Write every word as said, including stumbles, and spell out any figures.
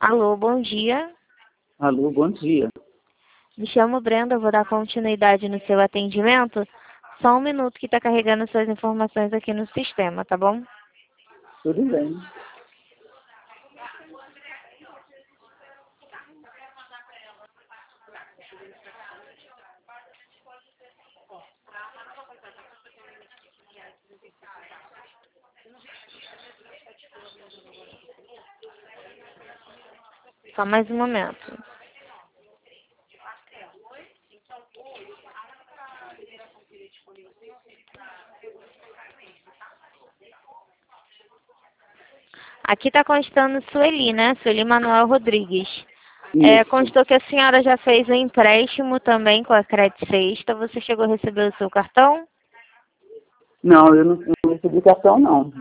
Alô, bom dia. Alô, bom dia. Me chamo Brenda, vou dar continuidade no seu atendimento. Só um minuto que está carregando suas informações aqui no sistema, tá bom? Tudo bem. Só mais um momento. Aqui está constando Sueli, né? Sueli Manuel Rodrigues. É, constou que a senhora já fez um empréstimo também com a Credit Sexta. Você chegou a receber o seu cartão? Não, eu não, não recebi cartão, não.